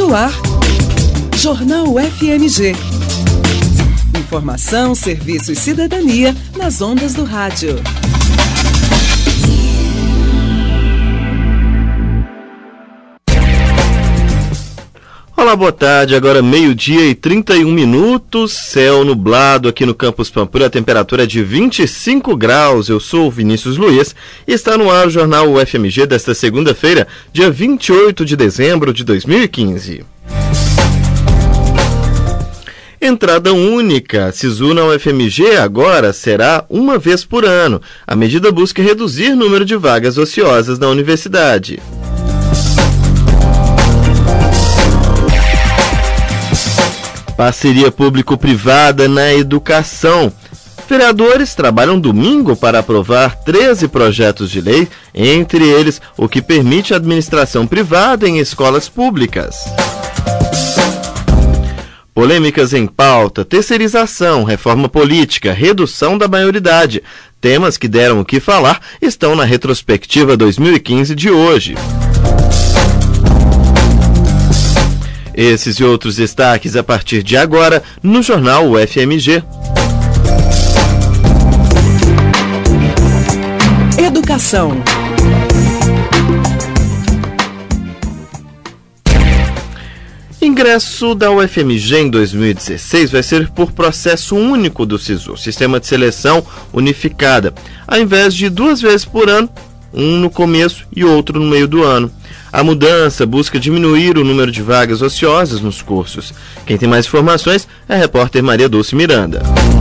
No ar, Jornal FMG. Informação, serviço e cidadania nas ondas do rádio. Olá, boa tarde. Agora 12:31, céu nublado aqui no Campus Pampulha, a temperatura é de 25 graus. Eu sou o Vinícius Luiz e está no ar o Jornal UFMG desta segunda-feira, dia 28 de dezembro de 2015. Entrada única. SISU na UFMG agora será uma vez por ano. A medida busca reduzir o número de vagas ociosas na universidade. Parceria público-privada na educação. Vereadores trabalham domingo para aprovar 13 projetos de lei, entre eles o que permite a administração privada em escolas públicas. Polêmicas em pauta, terceirização, reforma política, redução da maioridade. Temas que deram o que falar estão na retrospectiva 2015 de hoje. Esses e outros destaques a partir de agora no Jornal UFMG. Educação. Ingresso da UFMG em 2016 vai ser por processo único do SISU, Sistema de Seleção Unificada, ao invés de 2 vezes por ano, um no começo e outro no meio do ano. A mudança busca diminuir o número de vagas ociosas nos cursos. Quem tem mais informações é a repórter Maria Dulce Miranda.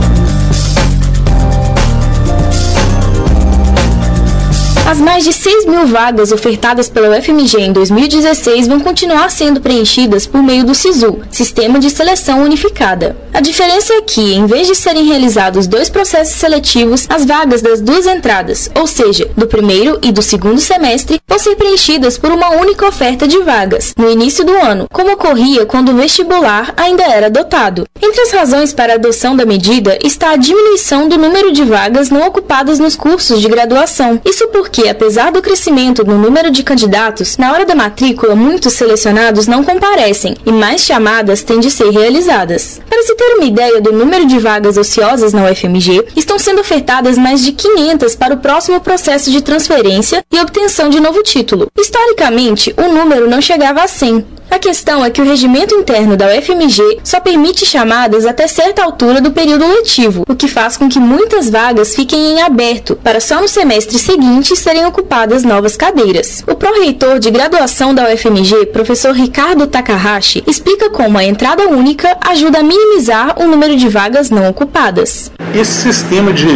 As mais de 6 mil vagas ofertadas pela UFMG em 2016 vão continuar sendo preenchidas por meio do SISU, Sistema de Seleção Unificada. A diferença é que, em vez de serem realizados 2 processos seletivos, as vagas das 2 entradas, ou seja, do primeiro e do segundo semestre, vão ser preenchidas por uma única oferta de vagas, no início do ano, como ocorria quando o vestibular ainda era adotado. Entre as razões para a adoção da medida está a diminuição do número de vagas não ocupadas nos cursos de graduação. Isso porque, apesar do crescimento no número de candidatos, na hora da matrícula muitos selecionados não comparecem e mais chamadas têm de ser realizadas. Para se ter uma ideia do número de vagas ociosas na UFMG, estão sendo ofertadas mais de 500 para o próximo processo de transferência e obtenção de novo título. Historicamente, o número não chegava a 100. A questão é que o regimento interno da UFMG só permite chamadas até certa altura do período letivo, o que faz com que muitas vagas fiquem em aberto, para só no semestre seguinte serem ocupadas novas cadeiras. O pró-reitor de graduação da UFMG, professor Ricardo Takahashi, explica como a entrada única ajuda a minimizar o número de vagas não ocupadas. Esse sistema de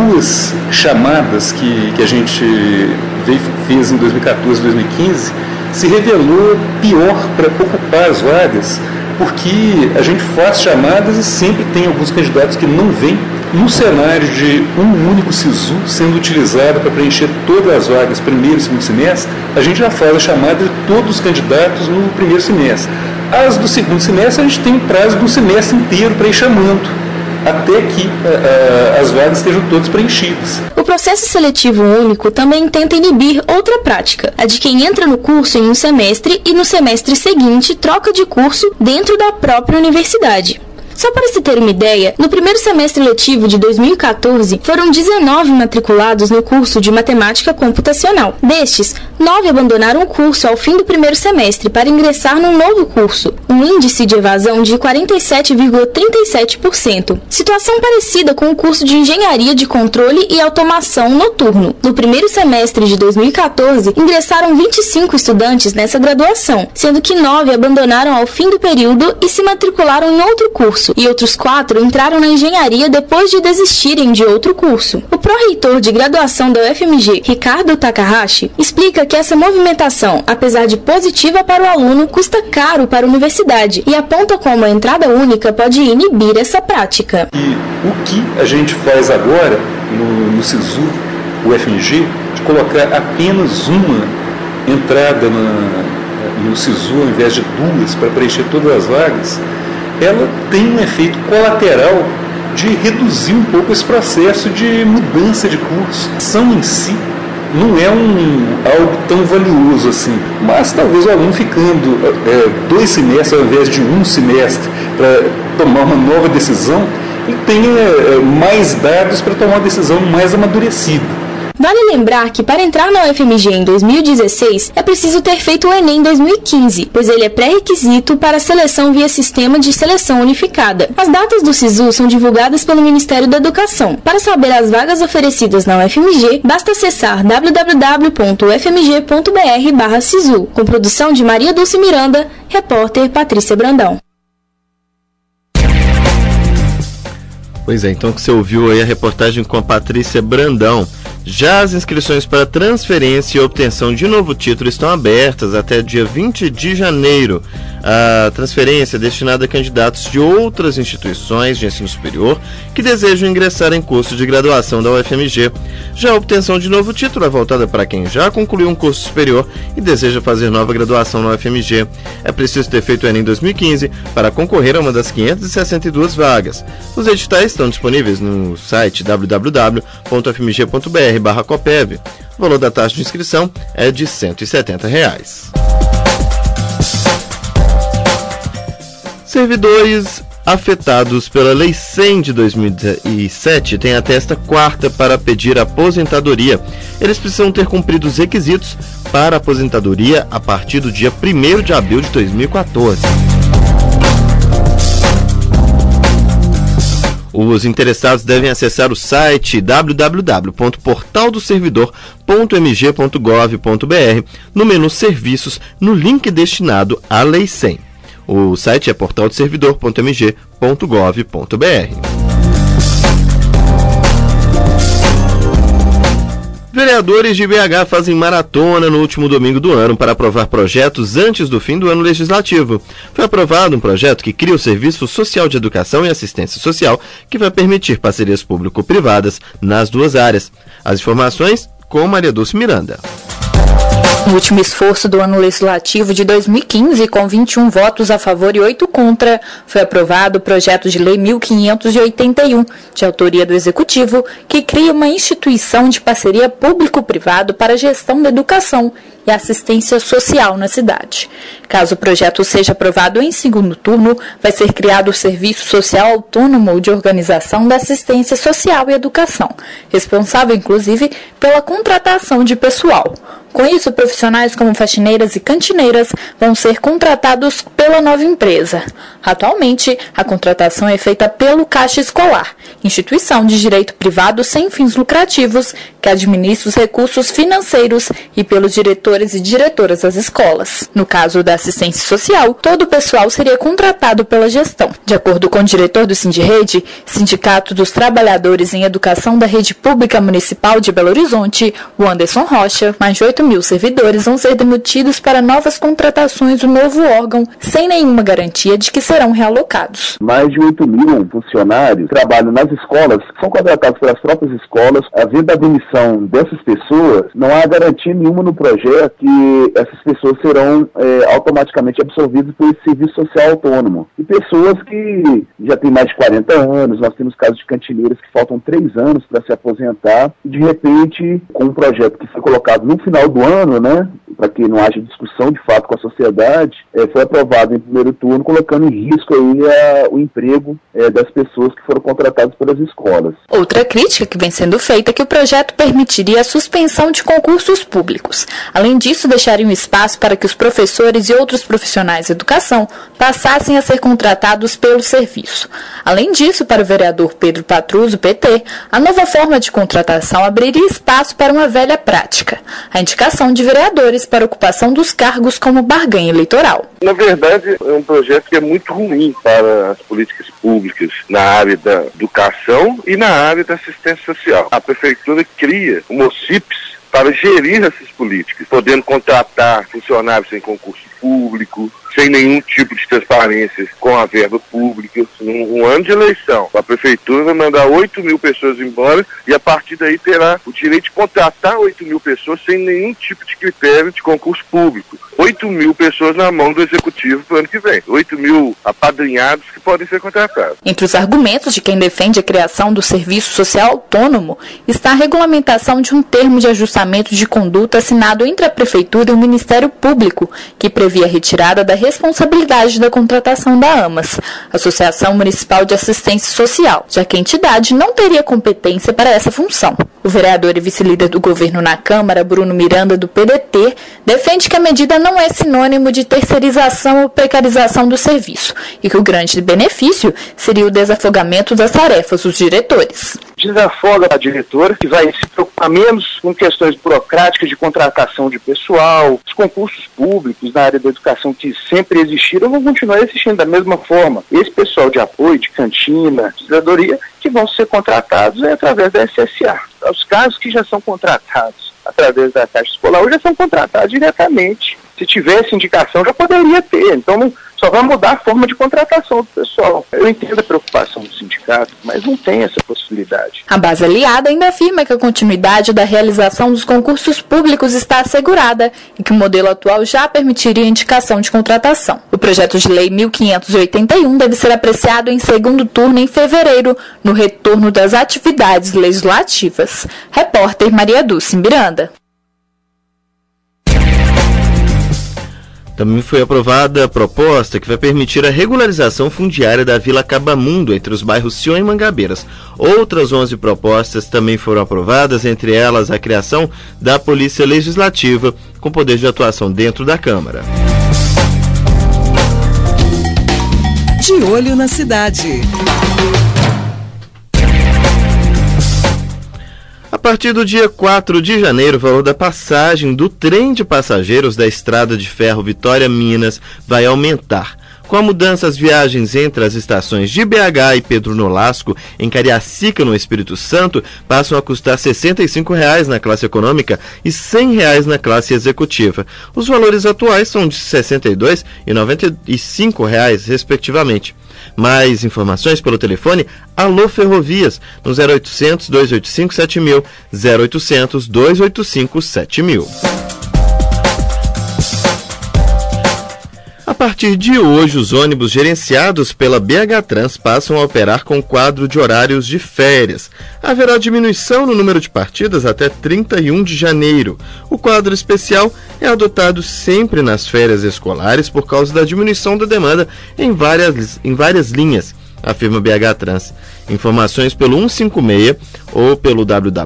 2 chamadas que a gente fez em 2014 e 2015 se revelou pior para ocupar as vagas, porque a gente faz chamadas e sempre tem alguns candidatos que não vêm. No cenário de um único SISU sendo utilizado para preencher todas as vagas primeiro e segundo semestre, a gente já faz a chamada de todos os candidatos no primeiro semestre. As do segundo semestre, a gente tem um prazo do semestre inteiro para ir chamando, até que as vagas estejam todas preenchidas. O processo seletivo único também tenta inibir outra prática, a de quem entra no curso em um semestre e no semestre seguinte troca de curso dentro da própria universidade. Só para se ter uma ideia, no primeiro semestre letivo de 2014, foram 19 matriculados no curso de Matemática Computacional. Destes, 9 abandonaram o curso ao fim do primeiro semestre para ingressar num novo curso, um índice de evasão de 47,37%. Situação parecida com o curso de Engenharia de Controle e Automação noturno. No primeiro semestre de 2014, ingressaram 25 estudantes nessa graduação, sendo que 9 abandonaram ao fim do período e se matricularam em outro curso, e outros 4 entraram na engenharia depois de desistirem de outro curso. O pró-reitor de graduação da UFMG, Ricardo Takahashi, explica que essa movimentação, apesar de positiva para o aluno, custa caro para a universidade e aponta como a entrada única pode inibir essa prática. E o que a gente faz agora no SISU, UFMG, de colocar apenas uma entrada no SISU ao invés de 2 para preencher todas as vagas, ela tem um efeito colateral de reduzir um pouco esse processo de mudança de curso. A ação em si não é algo tão valioso assim. Mas talvez o aluno ficando 2 semestres ao invés de 1 semestre para tomar uma nova decisão, ele tenha mais dados para tomar uma decisão mais amadurecida. Vale lembrar que para entrar na UFMG em 2016 é preciso ter feito o Enem em 2015, pois ele é pré-requisito para a seleção via Sistema de Seleção Unificada. As datas do SISU são divulgadas pelo Ministério da Educação. Para saber as vagas oferecidas na UFMG, basta acessar www.ufmg.br/SISU, com produção de Maria Dulce Miranda, repórter Patrícia Brandão. Pois é, então que você ouviu aí a reportagem com a Patrícia Brandão. Já as inscrições para transferência e obtenção de novo título estão abertas até dia 20 de janeiro. A transferência é destinada a candidatos de outras instituições de ensino superior que desejam ingressar em curso de graduação da UFMG. Já a obtenção de novo título é voltada para quem já concluiu um curso superior e deseja fazer nova graduação na UFMG. É preciso ter feito o Enem 2015 para concorrer a uma das 562 vagas. Os editais estão disponíveis no site www.ufmg.br/Copeve. O valor da taxa de inscrição é de R$ 170. Servidores afetados pela Lei 100 de 2007 têm até esta quarta para pedir aposentadoria. Eles precisam ter cumprido os requisitos para aposentadoria a partir do dia 1º de abril de 2014. Os interessados devem acessar o site www.portaldoservidor.mg.gov.br no menu Serviços, no link destinado à Lei 100. O site é portaldoservidor.mg.gov.br. Vereadores de BH fazem maratona no último domingo do ano para aprovar projetos antes do fim do ano legislativo. Foi aprovado um projeto que cria o Serviço Social de Educação e Assistência Social, que vai permitir parcerias público-privadas nas duas áreas. As informações com Maria Dulce Miranda. No último esforço do ano legislativo de 2015, com 21 votos a favor e 8 contra, foi aprovado o projeto de lei 1581, de autoria do Executivo, que cria uma instituição de parceria público-privado para a gestão da educação e assistência social na cidade. Caso o projeto seja aprovado em segundo turno, vai ser criado o Serviço Social Autônomo de Organização da Assistência Social e Educação, responsável, inclusive, pela contratação de pessoal. Com isso, profissionais como faxineiras e cantineiras vão ser contratados pela nova empresa. Atualmente, a contratação é feita pelo Caixa Escolar, instituição de direito privado sem fins lucrativos, que administra os recursos financeiros, e pelos diretores e diretoras das escolas. No caso da assistência social, todo o pessoal seria contratado pela gestão. De acordo com o diretor do Sindirrede, Sindicato dos Trabalhadores em Educação da Rede Pública Municipal de Belo Horizonte, o Anderson Rocha, mais de 8.000 servidores vão ser demitidos para novas contratações do novo órgão, sem nenhuma garantia de que serão realocados. Mais de 8.000 funcionários trabalham nas escolas, são contratados pelas próprias escolas. Havendo a demissão dessas pessoas, não há garantia nenhuma no projeto que essas pessoas serão automaticamente absorvidas por esse serviço social autônomo. E pessoas que já têm mais de 40 anos, nós temos casos de cantineiras que faltam 3 anos para se aposentar, e de repente, com um projeto que foi colocado no final do ano, né, para que não haja discussão de fato com a sociedade, foi aprovado em primeiro turno, colocando em risco aí o emprego das pessoas que foram contratadas pelas escolas. Outra crítica que vem sendo feita é que o projeto permitiria a suspensão de concursos públicos. Além disso, deixaria um espaço para que os professores e outros profissionais de educação passassem a ser contratados pelo serviço. Além disso, para o vereador Pedro Patrus, do PT, a nova forma de contratação abriria espaço para uma velha prática, a indicação de vereadores para ocupação dos cargos como barganha eleitoral. Na verdade, é um projeto que é muito ruim para as políticas públicas na área da educação e na área da assistência social. A prefeitura cria o MOCIPS para gerir essas políticas, podendo contratar funcionários sem concurso público, sem nenhum tipo de transparência com a verba pública. Num ano de eleição, a prefeitura vai mandar 8.000 pessoas embora e a partir daí terá o direito de contratar 8.000 pessoas sem nenhum tipo de critério de concurso público. 8.000 pessoas na mão do executivo para o ano que vem. 8.000 apadrinhados que podem ser contratados. Entre os argumentos de quem defende a criação do Serviço Social Autônomo está a regulamentação de um termo de ajustamento ajustamento de conduta assinado entre a Prefeitura e o Ministério Público, que previa a retirada da responsabilidade da contratação da AMAS, Associação Municipal de Assistência Social, já que a entidade não teria competência para essa função. O vereador e vice-líder do governo na Câmara, Bruno Miranda, do PDT, defende que a medida não é sinônimo de terceirização ou precarização do serviço e que o grande benefício seria o desafogamento das tarefas dos diretores. Desafoga a diretora, que vai se preocupar menos com questões burocráticas de contratação de pessoal. Os concursos públicos na área da educação que sempre existiram vão continuar existindo da mesma forma. Esse pessoal de apoio, de cantina, de cidadania, que vão ser contratados através da SSA. Os casos que já são contratados através da Caixa Escolar hoje já são contratados diretamente. Se tivesse indicação, já poderia ter. Então, só vai mudar a forma de contratação do pessoal. Eu entendo a preocupação do sindicato, mas não tem essa possibilidade. A base aliada ainda afirma que a continuidade da realização dos concursos públicos está assegurada e que o modelo atual já permitiria a indicação de contratação. O projeto de lei 1581 deve ser apreciado em segundo turno em fevereiro, no retorno das atividades legislativas. Repórter Maria Dulce Miranda. Também foi aprovada a proposta que vai permitir a regularização fundiária da Vila Cabamundo entre os bairros Sion e Mangabeiras. Outras 11 propostas também foram aprovadas, entre elas a criação da Polícia Legislativa com poder de atuação dentro da Câmara. De olho na cidade. A partir do dia 4 de janeiro, o valor da passagem do trem de passageiros da Estrada de Ferro Vitória-Minas vai aumentar. Com a mudança, as viagens entre as estações de BH e Pedro Nolasco, em Cariacica, no Espírito Santo, passam a custar R$ 65,00 na classe econômica e R$ 100,00 na classe executiva. Os valores atuais são de R$ 62,00 e R$ 95,00, respectivamente. Mais informações pelo telefone Alô Ferrovias, no 0800 285 7000, 0800 285 7000. A partir de hoje, os ônibus gerenciados pela BH Trans passam a operar com quadro de horários de férias. Haverá diminuição no número de partidas até 31 de janeiro. O quadro especial é adotado sempre nas férias escolares por causa da diminuição da demanda em várias linhas, afirma BH Trans. Informações pelo 156 ou pelo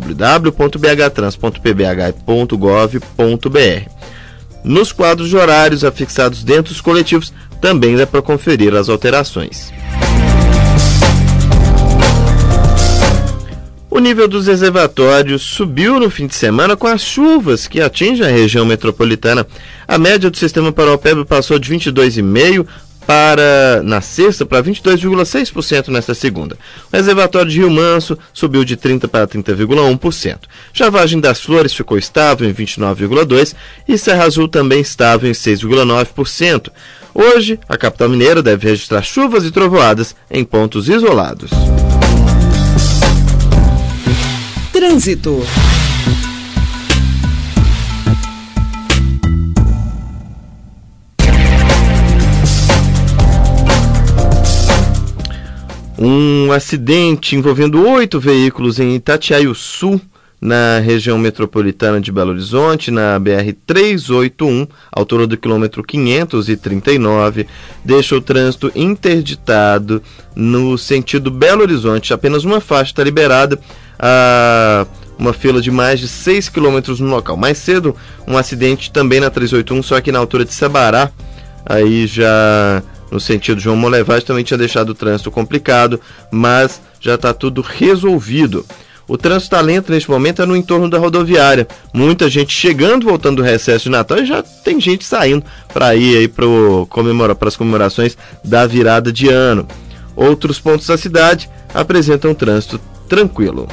www.bhtrans.pbh.gov.br. Nos quadros de horários afixados dentro dos coletivos também dá para conferir as alterações. O nível dos reservatórios subiu no fim de semana com as chuvas que atingem a região metropolitana. A média do sistema Paraupeba passou de 22,5% na sexta para 22,6% nesta segunda. O reservatório de Rio Manso subiu de 30% para 30,1%. Já a Vargem das Flores ficou estável em 29,2% e Serra Azul também estável em 6,9%. Hoje, a capital mineira deve registrar chuvas e trovoadas em pontos isolados. Trânsito. Um acidente envolvendo 8 veículos em Itatiaiuçu, na região metropolitana de Belo Horizonte, na BR-381, altura do quilômetro 539, deixa o trânsito interditado no sentido Belo Horizonte. Apenas uma faixa está liberada, uma fila de mais de 6 quilômetros no local. Mais cedo, um acidente também na 381, só que na altura de Sabará, aí já no sentido João Molevade, também tinha deixado o trânsito complicado, mas já está tudo resolvido. O trânsito está lento neste momento é no entorno da rodoviária. Muita gente chegando, voltando do recesso de Natal, e já tem gente saindo para ir aí para as comemorações da virada de ano. Outros pontos da cidade apresentam trânsito tranquilo.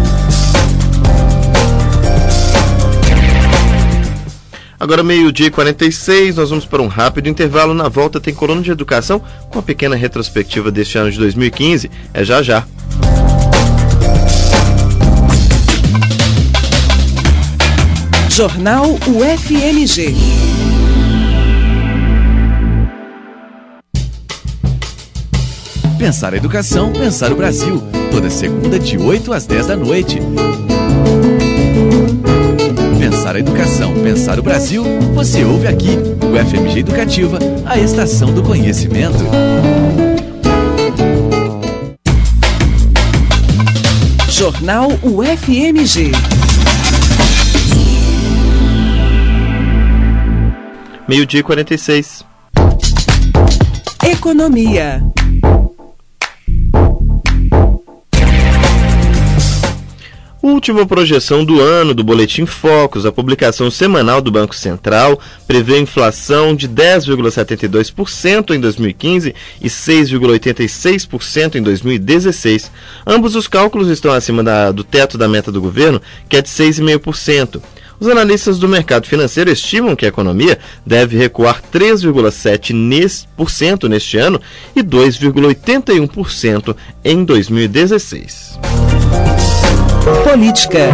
Agora 12h46, nós vamos para um rápido intervalo. Na volta tem Coluna de Educação com uma pequena retrospectiva deste ano de 2015. É já já. Jornal UFMG. Pensar a educação, pensar o Brasil. Toda segunda de 8 às 10 da noite. Pensar a educação, pensar o Brasil, você ouve aqui. O FMG Educativa, a estação do conhecimento. Jornal UFMG. Meio-dia e 46. Economia. Última projeção do ano do Boletim Focus, a publicação semanal do Banco Central, prevê inflação de 10,72% em 2015 e 6,86% em 2016. Ambos os cálculos estão acima do teto da meta do governo, que é de 6,5%. Os analistas do mercado financeiro estimam que a economia deve recuar 3,7% neste ano e 2,81% em 2016. Política.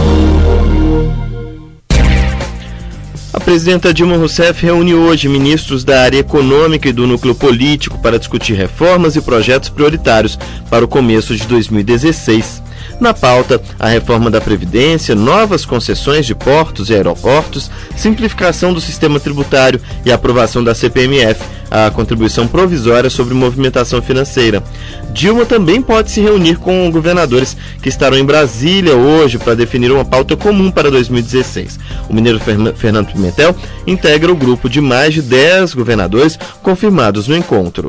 A presidenta Dilma Rousseff reúne hoje ministros da área econômica e do núcleo político para discutir reformas e projetos prioritários para o começo de 2016. Na pauta, a reforma da Previdência, novas concessões de portos e aeroportos, simplificação do sistema tributário e a aprovação da CPMF, a contribuição provisória sobre movimentação financeira. Dilma também pode se reunir com governadores que estarão em Brasília hoje para definir uma pauta comum para 2016. O mineiro Fernando Pimentel integra o grupo de mais de 10 governadores confirmados no encontro.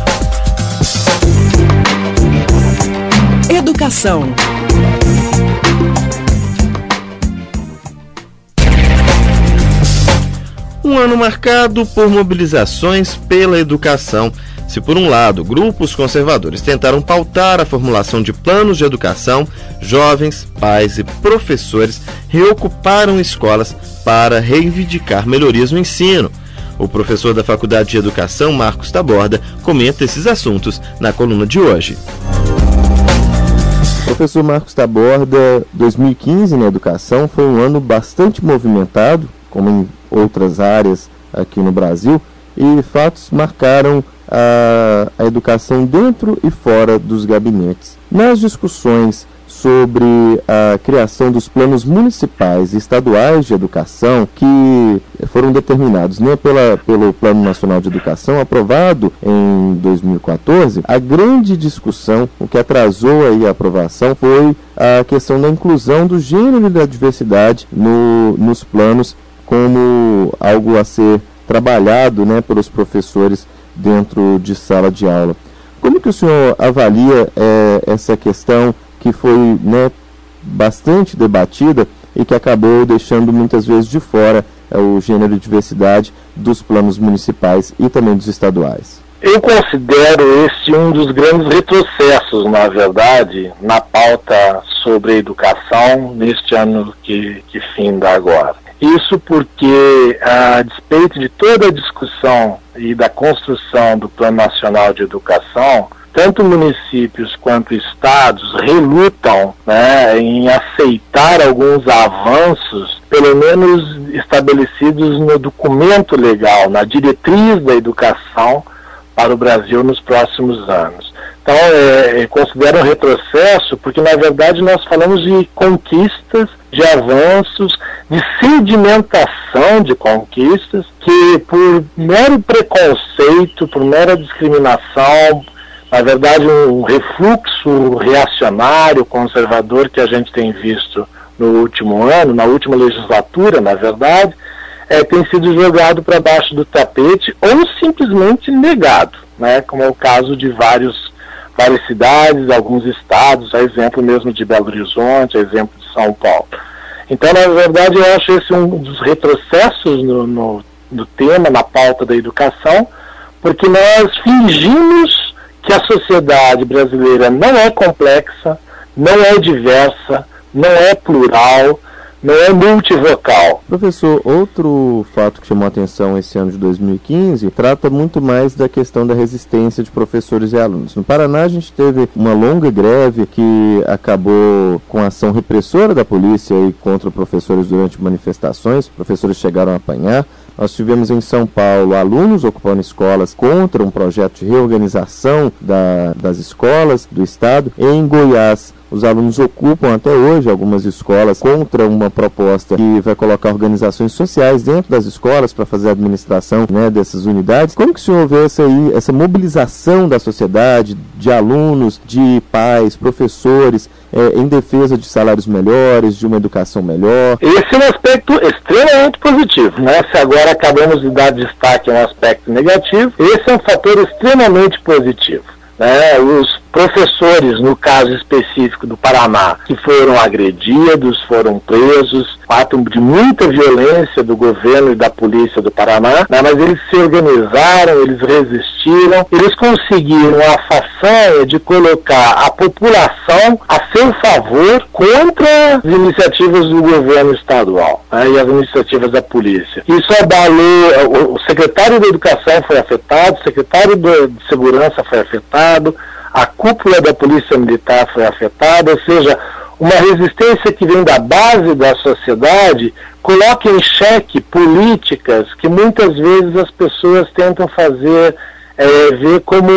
Educação. Um ano marcado por mobilizações pela educação. Se por um lado, grupos conservadores tentaram pautar a formulação de planos de educação, jovens, pais e professores reocuparam escolas para reivindicar melhorias no ensino. O professor da Faculdade de Educação, Marcos Taborda, comenta esses assuntos na coluna de hoje. Professor Marcos Taborda, 2015 na educação foi um ano bastante movimentado, como em outras áreas aqui no Brasil, e fatos marcaram a educação dentro e fora dos gabinetes. Nas discussões sobre a criação dos planos municipais e estaduais de educação, que foram determinados pelo Plano Nacional de Educação, aprovado em 2014, a grande discussão, o que atrasou aí a aprovação, foi a questão da inclusão do gênero e da diversidade nos planos, como algo a ser trabalhado, pelos professores dentro de sala de aula. Como que o senhor avalia essa questão que foi bastante debatida e que acabou deixando muitas vezes de fora o gênero e diversidade dos planos municipais e também dos estaduais? Eu considero esse um dos grandes retrocessos, na verdade, na pauta sobre a educação neste ano que finda agora. Isso porque, a despeito de toda a discussão e da construção do Plano Nacional de Educação, tanto municípios quanto estados relutam em aceitar alguns avanços, pelo menos estabelecidos no documento legal, na diretriz da educação para o Brasil nos próximos anos. Então, considero um retrocesso porque, na verdade, nós falamos de conquistas, de avanços, de sedimentação de conquistas, que por mero preconceito, por mera discriminação, na verdade, um refluxo reacionário, conservador que a gente tem visto no último ano, na última legislatura, na verdade, tem sido jogado para baixo do tapete ou simplesmente negado, como é o caso de várias cidades, alguns estados, a exemplo mesmo de Belo Horizonte, a exemplo de São Paulo. Então, na verdade, eu acho esse um dos retrocessos no tema, na pauta da educação, porque nós fingimos que a sociedade brasileira não é complexa, não é diversa, não é plural, não é multivocal. Professor, outro fato que chamou a atenção esse ano de 2015 trata muito mais da questão da resistência de professores e alunos. No Paraná, a gente teve uma longa greve que acabou com a ação repressora da polícia e contra professores durante manifestações. Professores chegaram a apanhar. Nós tivemos em São Paulo alunos ocupando escolas contra um projeto de reorganização das escolas do estado. Em Goiás, os alunos ocupam até hoje algumas escolas contra uma proposta que vai colocar organizações sociais dentro das escolas para fazer a administração, né, dessas unidades. Como que o senhor vê essa mobilização da sociedade, de alunos, de pais, professores, em defesa de salários melhores, de uma educação melhor? Esse é um aspecto extremamente positivo, né? Se agora acabamos de dar destaque a um aspecto negativo, esse é um fator extremamente positivo. Os professores, no caso específico do Paraná, que foram agredidos, foram presos, fato de muita violência do governo e da polícia do Paraná, mas eles se organizaram, eles resistiram, eles conseguiram a façanha de colocar a população a seu favor contra as iniciativas do governo estadual, e as iniciativas da polícia. Isso abalou, o secretário da Educação foi afetado, o secretário de Segurança foi afetado, a cúpula da Polícia Militar foi afetada, ou seja, uma resistência que vem da base da sociedade coloca em xeque políticas que muitas vezes as pessoas tentam fazer, ver como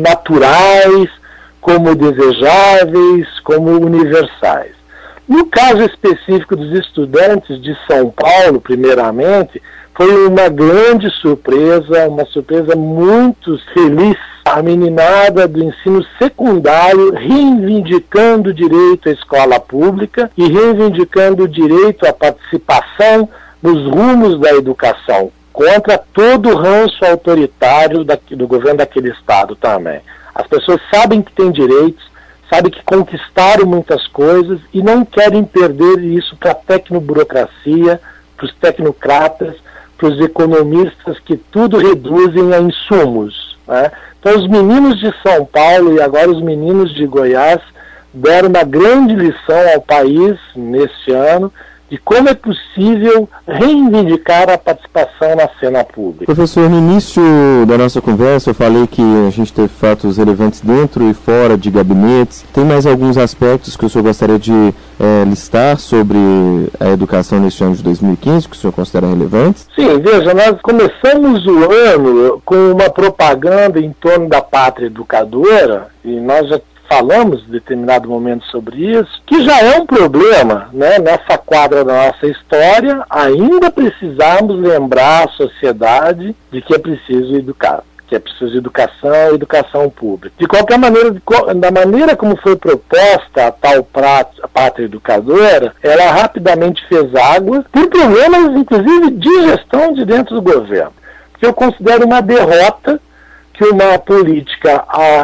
naturais, como desejáveis, como universais. No caso específico dos estudantes de São Paulo, primeiramente, foi uma grande surpresa, uma surpresa muito feliz. A meninada do ensino secundário reivindicando o direito à escola pública e reivindicando o direito à participação nos rumos da educação, contra todo o ranço autoritário do governo daquele estado também. As pessoas sabem que têm direitos, sabem que conquistaram muitas coisas e não querem perder isso para a tecnoburocracia, para os tecnocratas, para os economistas que tudo reduzem a insumos, né? Então os meninos de São Paulo e agora os meninos de Goiás deram uma grande lição ao país neste ano de como é possível reivindicar a participação na cena pública. Professor, no início da nossa conversa eu falei que a gente teve fatos relevantes dentro e fora de gabinetes. Tem mais alguns aspectos que o senhor gostaria de listar sobre a educação neste ano de 2015, que o senhor considera relevantes? Sim, veja, nós começamos o ano com uma propaganda em torno da pátria educadora, e nós já falamos em determinado momento sobre isso, que já é um problema, né? Nessa quadra da nossa história, ainda precisamos lembrar a sociedade de que é preciso educar, que é preciso de educação e educação pública. De qualquer maneira, da maneira como foi proposta a tal pátria educadora, ela rapidamente fez água por problemas, inclusive, de gestão de dentro do governo. Porque eu considero uma derrota que uma política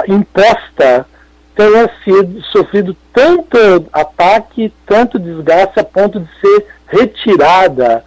imposta tenha sofrido tanto ataque, tanto desgaste, a ponto de ser retirada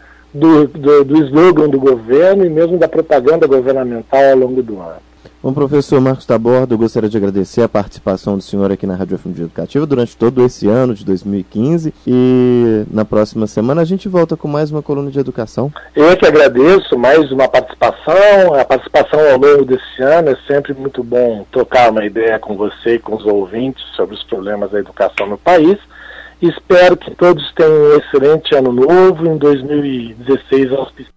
do slogan do governo e mesmo da propaganda governamental ao longo do ano. Bom, professor Marcos Taborda, eu gostaria de agradecer a participação do senhor aqui na Rádio FMG Educativa durante todo esse ano de 2015 e na próxima semana a gente volta com mais uma coluna de educação. Eu é que agradeço mais uma participação, a participação ao longo desse ano. É sempre muito bom trocar uma ideia com você e com os ouvintes sobre os problemas da educação no país. Espero que todos tenham um excelente ano novo em 2016 auspicioso.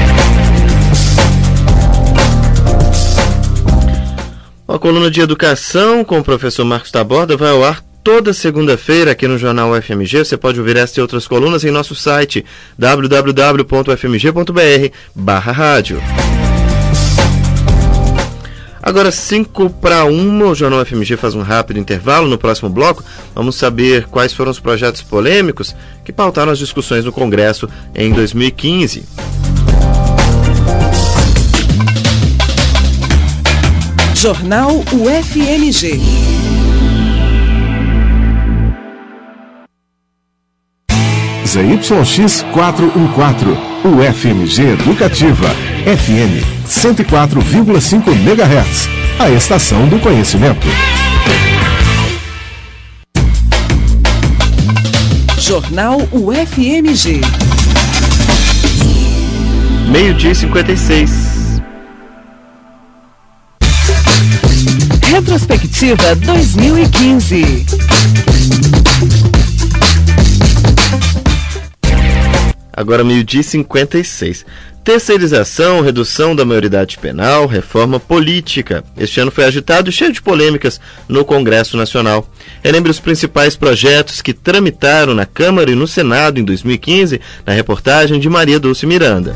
A coluna de educação com o professor Marcos Taborda vai ao ar toda segunda-feira aqui no Jornal UFMG. Você pode ouvir esta e outras colunas em nosso site www.ufmg.br/rádio. Agora 5:01, o Jornal FMG faz um rápido intervalo. No próximo bloco, vamos saber quais foram os projetos polêmicos que pautaram as discussões no Congresso em 2015. Jornal UFMG. ZYX 414, UFMG Educativa, FM 104,5 MHz, a estação do conhecimento. Jornal UFMG. 12:56. Retrospectiva 2015. Agora 12:56. Terceirização, redução da maioridade penal, reforma política. Este ano foi agitado e cheio de polêmicas no Congresso Nacional. Relembre os principais projetos que tramitaram na Câmara e no Senado em 2015, na reportagem de Maria Dulce Miranda.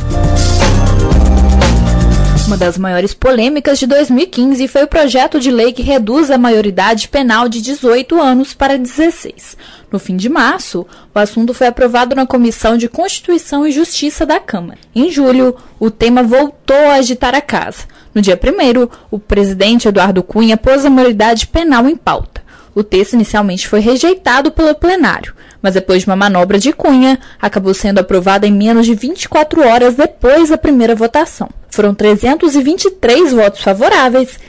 Uma das maiores polêmicas de 2015 foi o projeto de lei que reduz a maioridade penal de 18 anos para 16. No fim de março, o assunto foi aprovado na Comissão de Constituição e Justiça da Câmara. Em julho, o tema voltou a agitar a casa. No dia 1º, o presidente Eduardo Cunha pôs a maioridade penal em pauta. O texto inicialmente foi rejeitado pelo plenário, mas depois de uma manobra de Cunha, acabou sendo aprovado em menos de 24 horas depois da primeira votação. Foram 323 votos favoráveis,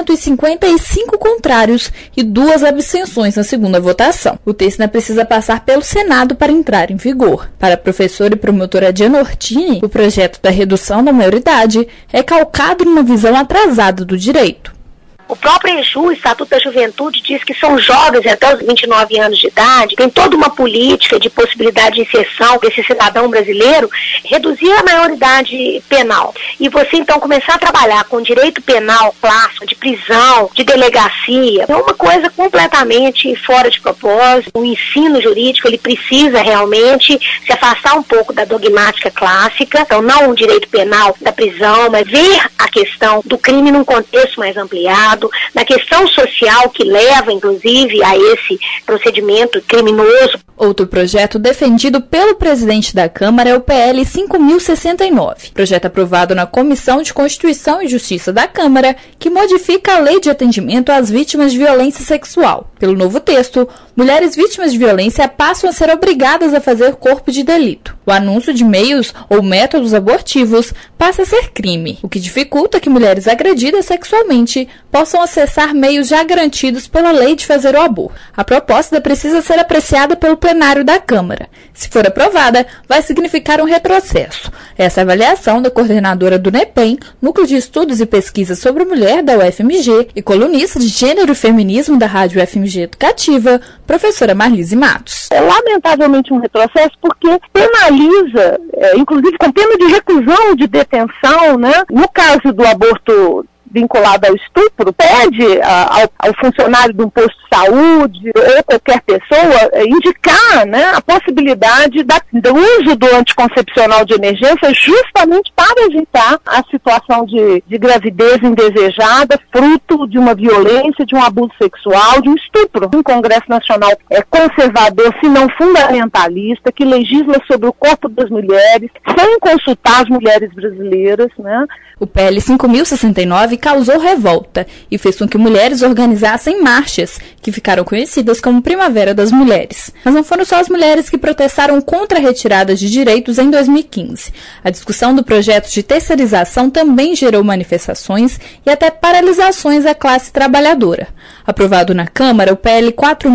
155 contrários e 2 abstenções na segunda votação. O texto ainda precisa passar pelo Senado para entrar em vigor. Para a professora e promotora Diana Ortini, o projeto da redução da maioridade é calcado numa visão atrasada do direito. O próprio EJU, o Estatuto da Juventude, diz que são jovens até os 29 anos de idade, tem toda uma política de possibilidade de inserção desse cidadão brasileiro, reduzir a maioridade penal. E você então começar a trabalhar com direito penal clássico, de prisão, de delegacia, é uma coisa completamente fora de propósito. O ensino jurídico, ele precisa realmente se afastar um pouco da dogmática clássica, então não o direito penal da prisão, mas ver a questão do crime num contexto mais ampliado, na questão social que leva, inclusive, a esse procedimento criminoso. Outro projeto defendido pelo presidente da Câmara é o PL 5.069, projeto aprovado na Comissão de Constituição e Justiça da Câmara, que modifica a Lei de Atendimento às Vítimas de Violência Sexual. Pelo novo texto, mulheres vítimas de violência passam a ser obrigadas a fazer corpo de delito. O anúncio de meios ou métodos abortivos passa a ser crime, o que dificulta que mulheres agredidas sexualmente possam acessar meios já garantidos pela lei de fazer o aborto. A proposta precisa ser apreciada pelo plenário da Câmara. Se for aprovada, vai significar um retrocesso. Essa é a avaliação da coordenadora do NEPEM, Núcleo de Estudos e Pesquisas sobre a Mulher da UFMG e colunista de Gênero e Feminismo da Rádio UFMG Educativa, professora Marlise Matos. É lamentavelmente um retrocesso porque penaliza, inclusive com pena de reclusão, de detenção, né? No caso do aborto vinculado ao estupro, pede ao funcionário de um posto de saúde ou qualquer pessoa indicar, né, a possibilidade do uso do anticoncepcional de emergência justamente para evitar a situação de gravidez indesejada, fruto de uma violência, de um abuso sexual, de um estupro. Um Congresso Nacional conservador, se não fundamentalista, que legisla sobre o corpo das mulheres, sem consultar as mulheres brasileiras, né? O PL 5.069 causou revolta e fez com que mulheres organizassem marchas, que ficaram conhecidas como Primavera das Mulheres. Mas não foram só as mulheres que protestaram contra a retirada de direitos em 2015. A discussão do projeto de terceirização também gerou manifestações e até paralisações à classe trabalhadora. Aprovado na Câmara, o PL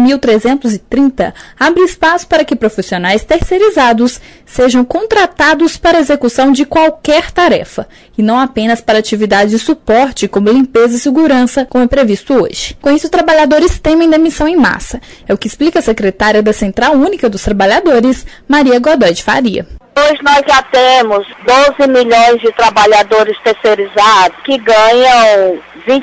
4.330 abre espaço para que profissionais terceirizados sejam contratados para execução de qualquer tarefa, e não apenas para atividades de suporte, como limpeza e segurança, como é previsto hoje. Com isso, trabalhadores temem demissão em massa. É o que explica a secretária da Central Única dos Trabalhadores, Maria Godoy de Faria. Hoje nós já temos 12 milhões de trabalhadores terceirizados que ganham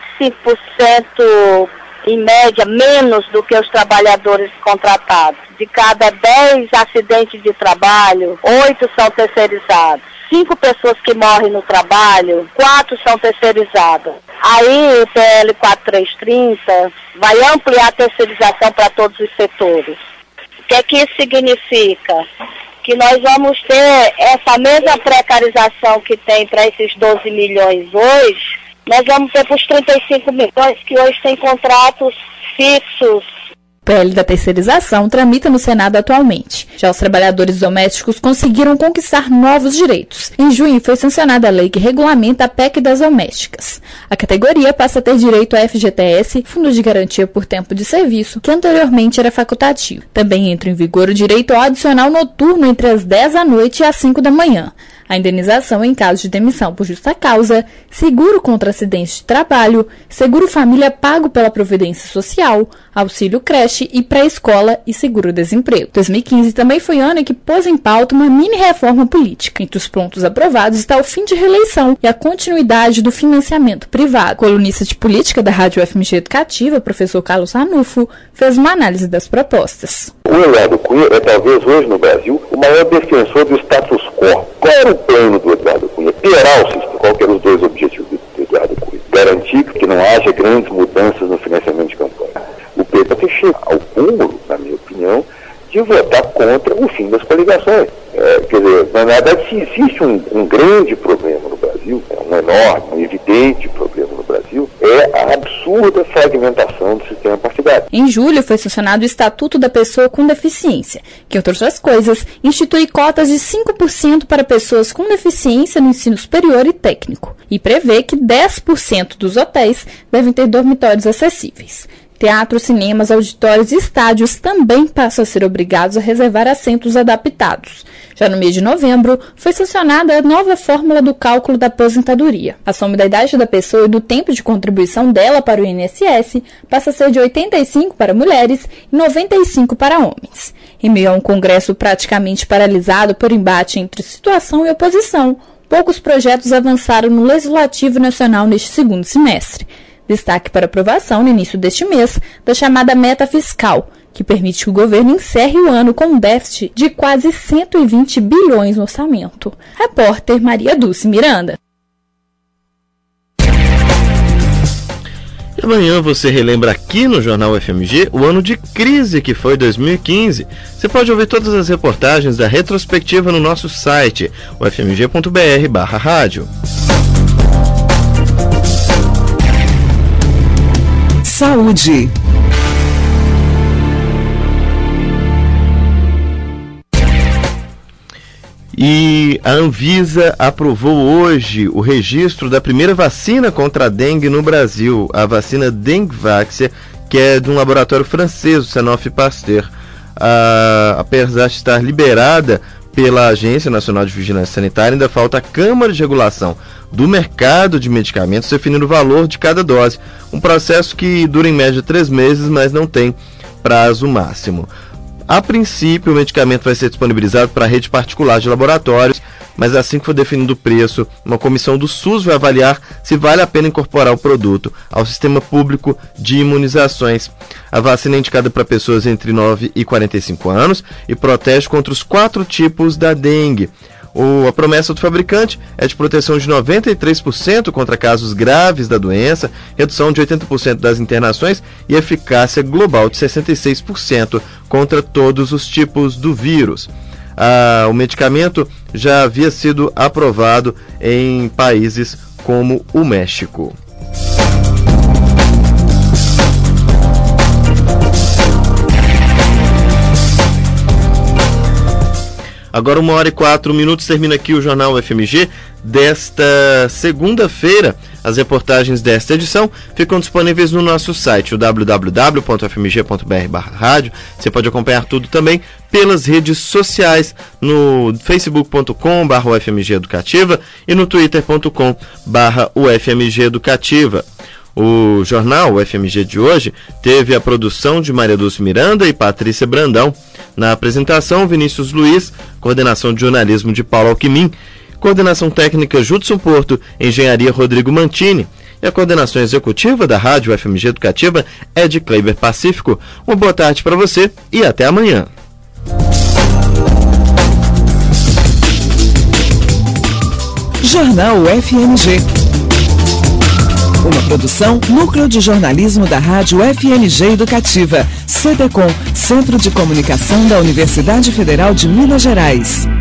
25% em média menos do que os trabalhadores contratados. De cada 10 acidentes de trabalho, 8 são terceirizados. 5 pessoas que morrem no trabalho, 4 são terceirizadas. Aí o PL 4330 vai ampliar a terceirização para todos os setores. O que é que isso significa? Que nós vamos ter essa mesma precarização que tem para esses 12 milhões hoje, nós vamos ter para os 35 milhões que hoje têm contratos fixos. O PL da terceirização tramita no Senado atualmente. Já os trabalhadores domésticos conseguiram conquistar novos direitos. Em junho foi sancionada a lei que regulamenta a PEC das domésticas. A categoria passa a ter direito ao FGTS, Fundo de Garantia por Tempo de Serviço, que anteriormente era facultativo. Também entra em vigor o direito ao adicional noturno entre as 10 da noite e as 5 da manhã. A indenização em caso de demissão por justa causa, seguro contra acidentes de trabalho, seguro família pago pela Previdência Social, auxílio creche e pré-escola e seguro-desemprego. 2015 também foi ano em que pôs em pauta uma mini-reforma política. Entre os pontos aprovados está o fim de reeleição e a continuidade do financiamento privado. O colunista de política da Rádio FMG Educativa, professor Carlos Ranulfo, fez uma análise das propostas. O Eduardo Cunha é talvez hoje no Brasil o maior defensor do status quo. Qual era o plano do Eduardo Cunha? Piorar o sistema. Qual que eram os dois objetivos do Eduardo Cunha? Garantir que não haja grandes mudanças no financiamento de campanha. O PT chega ao cúmulo, na minha opinião, de votar contra o fim das coligações. Quer dizer, na verdade, se existe um grande problema no Brasil, um enorme, um evidente problema no Brasil, é a absurda fragmentação do sistema partidário. Em julho foi sancionado o Estatuto da Pessoa com Deficiência, que, entre outras coisas, institui cotas de 5% para pessoas com deficiência no ensino superior e técnico, e prevê que 10% dos hotéis devem ter dormitórios acessíveis. Teatros, cinemas, auditórios e estádios também passam a ser obrigados a reservar assentos adaptados. Já no mês de novembro, foi sancionada a nova fórmula do cálculo da aposentadoria. A soma da idade da pessoa e do tempo de contribuição dela para o INSS passa a ser de 85 para mulheres e 95 para homens. Em meio a um Congresso praticamente paralisado por embate entre situação e oposição, poucos projetos avançaram no Legislativo Nacional neste segundo semestre. Destaque para aprovação, no início deste mês, da chamada meta fiscal, que permite que o governo encerre o ano com um déficit de quase 120 bilhões no orçamento. Repórter Maria Dulce Miranda. E amanhã você relembra aqui no Jornal FMG o ano de crise que foi 2015. Você pode ouvir todas as reportagens da retrospectiva no nosso site, ufmg.br/rádio. Saúde. E a Anvisa aprovou hoje o registro da primeira vacina contra a dengue no Brasil, a vacina Dengvax, que é de um laboratório francês, o Sanofi Pasteur. Apesar de estar liberada pela Agência Nacional de Vigilância Sanitária, ainda falta a Câmara de Regulação do Mercado de Medicamentos definindo o valor de cada dose. Um processo que dura em média 3 meses, mas não tem prazo máximo. A princípio, o medicamento vai ser disponibilizado para a rede particular de laboratórios, mas assim que for definido o preço, uma comissão do SUS vai avaliar se vale a pena incorporar o produto ao sistema público de imunizações. A vacina é indicada para pessoas entre 9 e 45 anos e protege contra os 4 tipos da dengue. A promessa do fabricante é de proteção de 93% contra casos graves da doença, redução de 80% das internações e eficácia global de 66% contra todos os tipos do vírus. O medicamento já havia sido aprovado em países como o México. Agora 1h04, termina aqui o Jornal FMG desta segunda-feira. As reportagens desta edição ficam disponíveis no nosso site, o www.fmg.br/rádio. Você pode acompanhar tudo também pelas redes sociais, no facebook.com/UFMG Educativa e no twitter.com/UFMG Educativa. O jornal UFMG de hoje teve a produção de Maria Dulce Miranda e Patrícia Brandão. Na apresentação, Vinícius Luiz, coordenação de jornalismo de Paulo Alquimim, coordenação técnica Judson Porto, engenharia Rodrigo Mantini, e a coordenação executiva da Rádio UFMG Educativa é de Kleiber Pacífico. Uma boa tarde para você e até amanhã. Jornal FMG. Uma produção Núcleo de Jornalismo da Rádio FMG Educativa, CDCom, Centro de Comunicação da Universidade Federal de Minas Gerais.